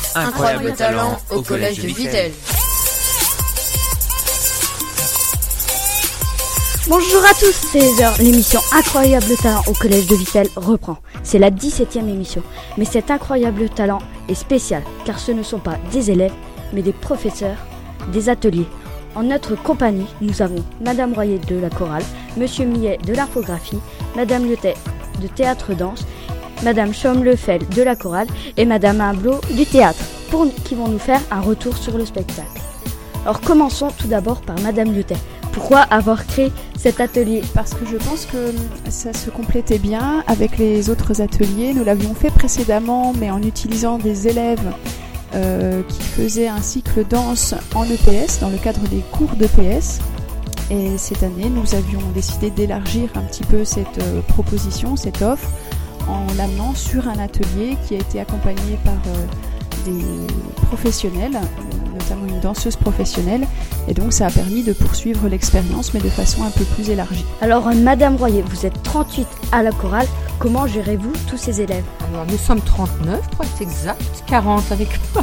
Incroyable talent au collège de Vittel. Bonjour à tous, c'est 16h, l'émission Incroyable talent au collège de Vittel reprend. C'est la 17e émission, mais cet incroyable talent est spécial car ce ne sont pas des élèves, mais des professeurs, des ateliers. En notre compagnie, nous avons Madame Royer de la chorale, Monsieur Millet de l'infographie, Madame Lyotet de théâtre-danse, Madame Chaume-Lefel de la chorale et Madame Humblot du théâtre, qui vont nous faire un retour sur le spectacle. Alors commençons tout d'abord par Madame Lyotet. Pourquoi avoir créé cet atelier ? Parce que je pense que ça se complétait bien avec les autres ateliers. Nous l'avions fait précédemment, mais en utilisant des élèves qui faisaient un cycle danse en EPS, dans le cadre des cours d'EPS. Et cette année, nous avions décidé d'élargir un petit peu cette proposition, cette offre, en l'amenant sur un atelier qui a été accompagné par des professionnels, notamment une danseuse professionnelle, et donc ça a permis de poursuivre l'expérience mais de façon un peu plus élargie. Alors Madame Royer, vous êtes 38 à la chorale, comment gérez-vous tous ces élèves ? Alors nous sommes 39 pour être exact, 40 avec moi.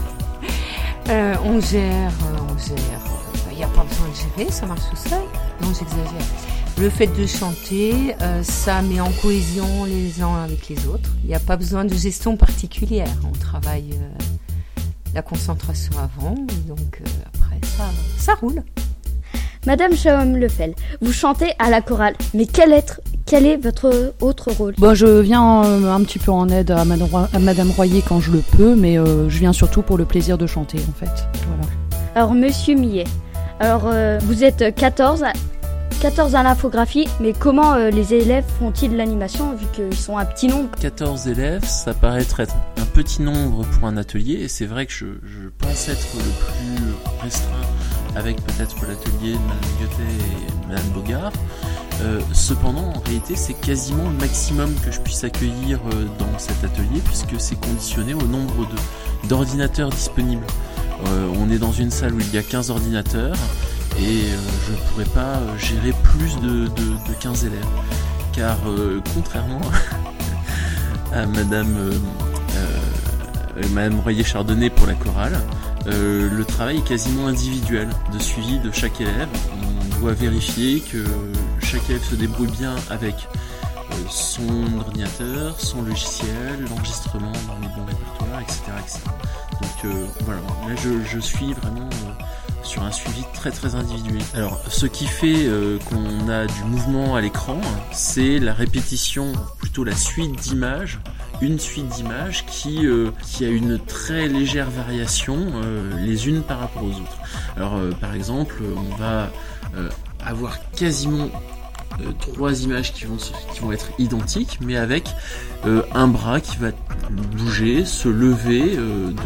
On gère, il n'y a pas besoin de gérer, ça marche tout seul. Non, j'exagère. Le fait de chanter, ça met en cohésion les uns avec les autres. Il n'y a pas besoin de gestion particulière. On travaille la concentration avant, donc après ça roule. Madame Chaume-Lefel, vous chantez à la chorale, mais quel est votre autre rôle ? Je viens un petit peu en aide à Madame Royer quand je le peux, mais je viens surtout pour le plaisir de chanter en fait. Voilà. Alors Monsieur Millet, vous êtes 14 à l'infographie, mais comment les élèves font-ils l'animation vu qu'ils sont un petit nombre ? 14 élèves, ça paraît être un petit nombre pour un atelier, et c'est vrai que je pense être le plus restreint avec peut-être l'atelier de Madame Lyotet et Madame Bogart. Cependant, en réalité, c'est quasiment le maximum que je puisse accueillir dans cet atelier, puisque c'est conditionné au nombre d'ordinateurs disponibles. On est dans une salle où il y a 15 ordinateurs, et je ne pourrais pas gérer plus de 15 élèves, car contrairement à Madame Royer-Chardonnay pour la chorale, le travail est quasiment individuel de suivi de chaque élève. On doit vérifier que chaque élève se débrouille bien avec son ordinateur, son logiciel, l'enregistrement dans les bons répertoires, etc. Donc voilà, là je suis vraiment sur un suivi très très individuel. Alors ce qui fait qu'on a du mouvement à l'écran, c'est la répétition, plutôt la suite d'images, une suite d'images qui a une très légère variation les unes par rapport aux autres. Alors par exemple, on va avoir quasiment 3 images qui vont être identiques, mais avec un bras qui va bouger, se lever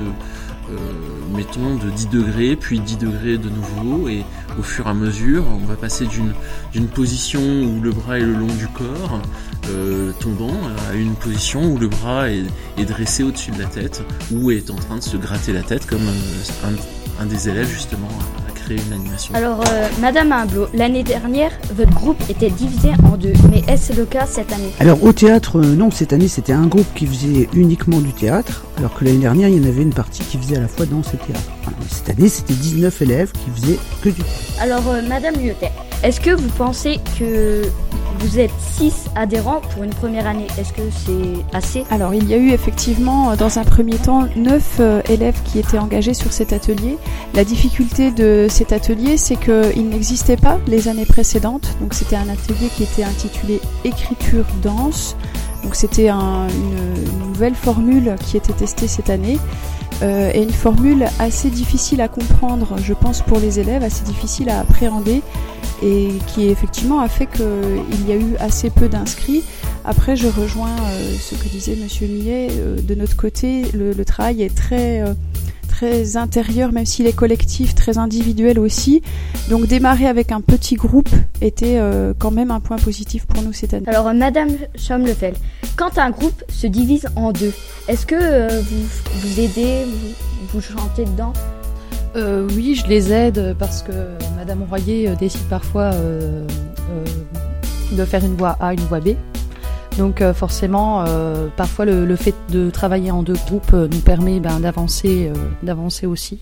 mettons de 10 degrés, puis 10 degrés de nouveau, et au fur et à mesure, on va passer d'une position où le bras est le long du corps, tombant, à une position où le bras est dressé au-dessus de la tête, ou est en train de se gratter la tête, comme un des élèves justement a créé une animation. Alors Madame Humblot, l'année dernière, votre groupe était divisé en 2, mais est-ce le cas cette année ? Alors au théâtre, non, cette année c'était un groupe qui faisait uniquement du théâtre, alors que l'année dernière il y en avait une partie qui faisait à la fois danse et théâtre. Cette année c'était 19 élèves qui faisaient que du théâtre. Alors Madame Lyotet, est-ce que vous pensez que vous êtes 6 adhérents pour une première année ? Est-ce que c'est assez ? Alors il y a eu effectivement dans un premier temps 9 élèves qui étaient engagés sur cet atelier. La difficulté de cet atelier, c'est qu'il n'existait pas les années précédentes. Donc c'était un atelier qui était intitulé Écriture danse. Donc c'était une nouvelle formule qui était testée cette année. Et une formule assez difficile à comprendre, je pense, pour les élèves, assez difficile à appréhender, et qui effectivement a fait qu'il y a eu assez peu d'inscrits. Après, je rejoins ce que disait Monsieur Millet. De notre côté, le travail est très intérieur, même s'il est collectif, très individuel aussi. Donc démarrer avec un petit groupe était quand même un point positif pour nous cette année. Alors Madame Chaume-Lefel, quand un groupe se divise en 2, est-ce que vous aidez, vous chantez dedans ? Oui, je les aide parce que Madame Royer décide parfois de faire une voix A, une voix B. Donc forcément, parfois le fait de travailler en deux groupes nous permet d'avancer aussi.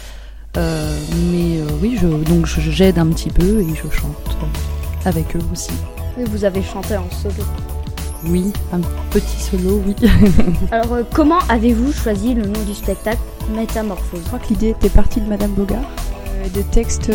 Mais oui, j'aide un petit peu et je chante avec eux aussi. Et vous avez chanté en solo. Oui, un petit solo, oui. Alors, comment avez-vous choisi le nom du spectacle Métamorphose ? Je crois que l'idée était partie de Madame Bogart. Des textes...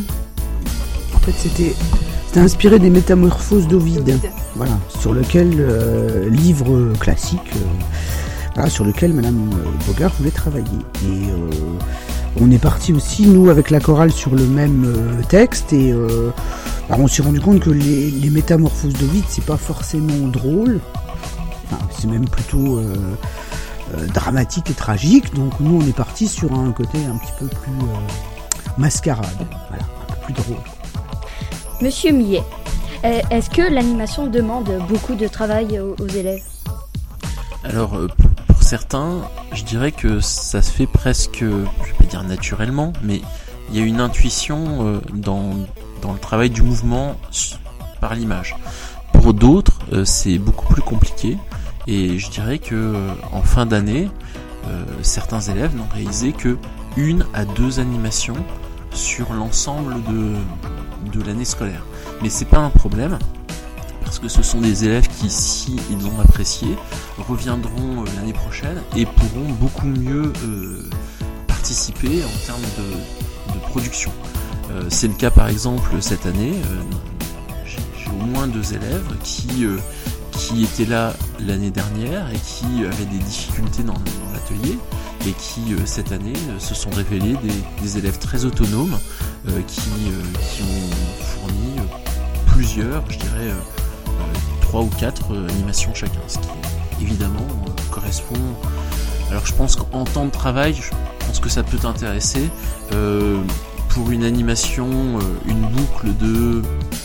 En fait, c'était inspiré des Métamorphoses d'Ovide. Voilà, sur lequel, livre classique, sur lequel Madame Bogart voulait travailler. Et on est parti aussi, nous, avec la chorale, sur le même texte, et on s'est rendu compte que les Métamorphoses d'Ovide, c'est pas forcément drôle, c'est même plutôt dramatique et tragique, donc nous, on est parti sur un côté un petit peu plus mascarade, voilà, un peu plus drôle. Monsieur Millet, est-ce que l'animation demande beaucoup de travail aux élèves ? Alors, pour certains, je dirais que ça se fait presque, je vais pas dire naturellement, mais il y a une intuition dans le travail du mouvement par l'image. Pour d'autres, c'est beaucoup plus compliqué, et je dirais que en fin d'année, certains élèves n'ont réalisé que 1 à 2 animations sur l'ensemble de l'année scolaire. Mais c'est pas un problème, parce que ce sont des élèves qui, si ils ont apprécié, reviendront l'année prochaine et pourront beaucoup mieux participer en termes de production. C'est le cas par exemple cette année, j'ai au moins 2 élèves qui étaient là l'année dernière et qui avaient des difficultés dans l'atelier, et qui cette année se sont révélés des élèves très autonomes qui ont fourni plusieurs, je dirais 3 ou 4 animations chacun, ce qui évidemment correspond. Alors je pense qu'en temps de travail, je pense que ça peut t'intéresser. Pour une animation, une boucle d'une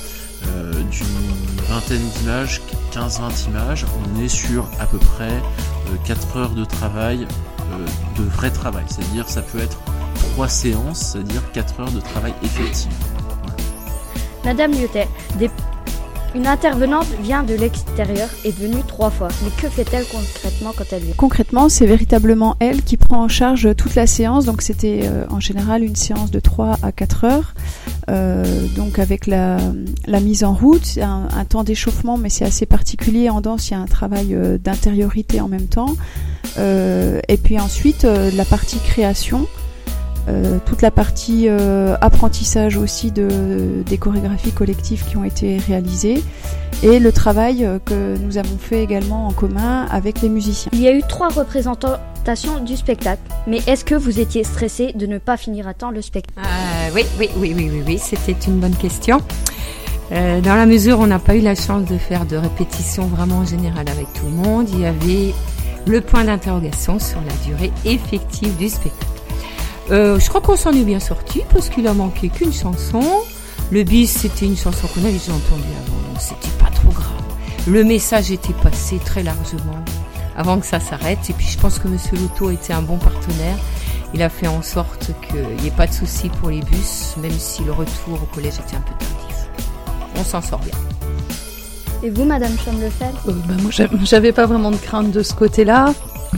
vingtaine d'images, 15-20 images, on est sur à peu près 4 heures de travail, de vrai travail, c'est-à-dire ça peut être 3 séances, c'est-à-dire 4 heures de travail effectif. Voilà. Madame Lyotet, une intervenante vient de l'extérieur, est venue 3 fois. Mais que fait-elle concrètement quand elle vient ? Concrètement, c'est véritablement elle qui prend en charge toute la séance. Donc c'était en général une séance de 3 à 4 heures. Donc avec la mise en route, un temps d'échauffement, mais c'est assez particulier. En danse, il y a un travail d'intériorité en même temps. Et puis ensuite, la partie création. Toute la partie apprentissage aussi des chorégraphies collectives qui ont été réalisées, et le travail que nous avons fait également en commun avec les musiciens. Il y a eu 3 représentations du spectacle, mais est-ce que vous étiez stressé de ne pas finir à temps le spectacle ? Oui, c'était une bonne question. Dans la mesure où on n'a pas eu la chance de faire de répétitions vraiment générales avec tout le monde, il y avait le point d'interrogation sur la durée effective du spectacle. Je crois qu'on s'en est bien sorti parce qu'il a manqué qu'une chanson. Le bis, c'était une chanson qu'on avait déjà entendue avant, donc c'était pas trop grave. Le message était passé très largement avant que ça s'arrête, et puis je pense que Monsieur Loto était un bon partenaire. Il a fait en sorte qu'il n'y ait pas de soucis pour les bus, même si le retour au collège était un peu tardif. On s'en sort bien. Et vous, Madame Chamlefeld ? Moi, j'avais pas vraiment de crainte de ce côté-là.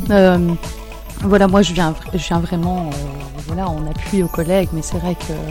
Voilà, moi je viens vraiment en appui aux collègues, mais c'est vrai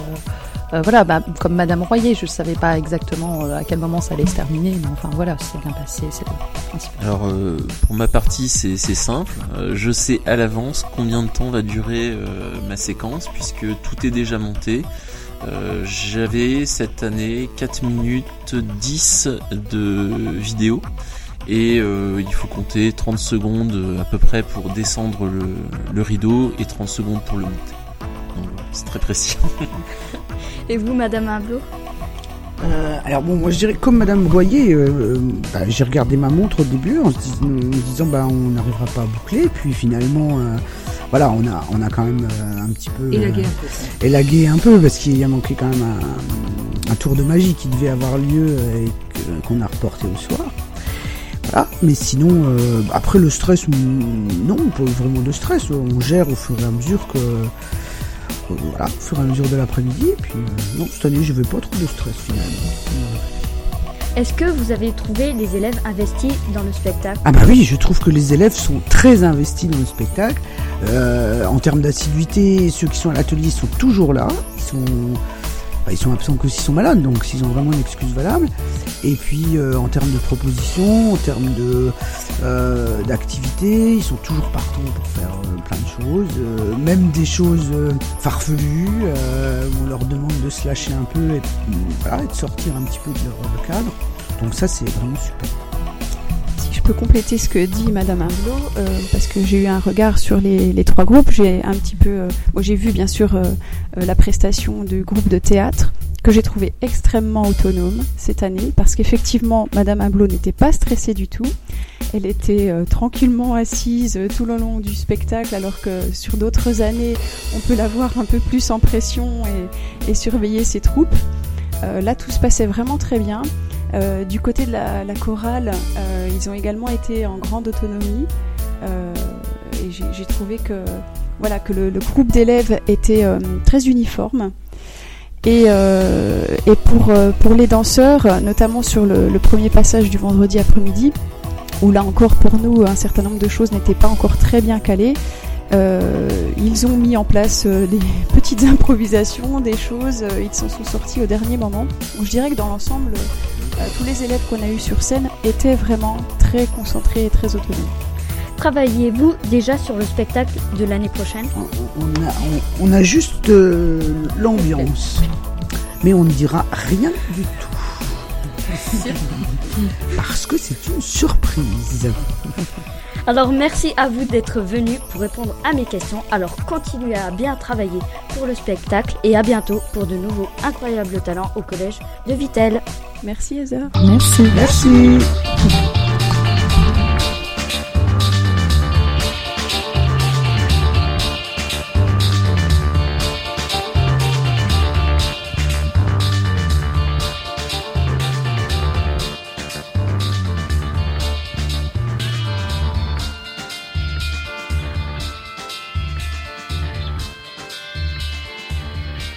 que comme Madame Royer, je savais pas exactement à quel moment ça allait se terminer, mais enfin voilà, c'est bien passé, c'est le principal. Alors pour ma partie, c'est simple, je sais à l'avance combien de temps va durer ma séquence, puisque tout est déjà monté. J'avais cette année 4 minutes 10 de vidéo. Et il faut compter 30 secondes à peu près pour descendre le rideau et 30 secondes pour le monter. Donc c'est très précis. Et vous, Madame Hublot ? Alors bon, moi je dirais comme Madame Royer, j'ai regardé ma montre au début en me disant on n'arrivera pas à boucler, puis finalement on a quand même un petit peu élagué un peu parce qu'il y a manqué quand même un tour de magie qui devait avoir lieu et qu'on a reporté au soir. Voilà. Mais sinon, après le stress, non, pas vraiment de stress. On gère au fur et à mesure au fur et à mesure de l'après-midi. Et puis, non, cette année, je n'avais pas trop de stress finalement. Est-ce que vous avez trouvé les élèves investis dans le spectacle ? Ah bah oui, je trouve que les élèves sont très investis dans le spectacle. En termes d'assiduité, ceux qui sont à l'atelier sont toujours là. Ils sont absents que s'ils sont malades, donc s'ils ont vraiment une excuse valable. Et puis en termes de propositions, en termes d'activités, ils sont toujours partants pour faire plein de choses, même des choses farfelues, où on leur demande de se lâcher un peu et de sortir un petit peu de leur cadre. Donc ça, c'est vraiment super. Si je peux compléter ce que dit Madame Arlot, parce que j'ai eu un regard sur les 3 groupes, j'ai un petit peu, j'ai vu bien sûr la prestation du groupe de théâtre que j'ai trouvé extrêmement autonome cette année, parce qu'effectivement Madame Arlot n'était pas stressée du tout. Elle était tranquillement assise tout le long du spectacle, alors que sur d'autres années, on peut la voir un peu plus en pression et surveiller ses troupes. Là, tout se passait vraiment très bien. Du côté de la chorale, ils ont également été en grande autonomie, et j'ai trouvé que le groupe d'élèves était très uniforme. Et pour les danseurs, notamment sur le premier passage du vendredi après-midi, où là encore pour nous un certain nombre de choses n'étaient pas encore très bien calées, ils ont mis en place des petites improvisations, des choses, ils s'en sont sortis au dernier moment. Donc, je dirais que dans l'ensemble, tous les élèves qu'on a eus sur scène étaient vraiment très concentrés et très autonomes. Travaillez-vous déjà sur le spectacle de l'année prochaine ? On a juste l'ambiance, mais on ne dira rien du tout. Parce que c'est une surprise. Alors merci à vous d'être venus pour répondre à mes questions. Alors continuez à bien travailler pour le spectacle et à bientôt pour de nouveaux incroyables talents au collège de Vittel. Merci Heather. Merci. Merci.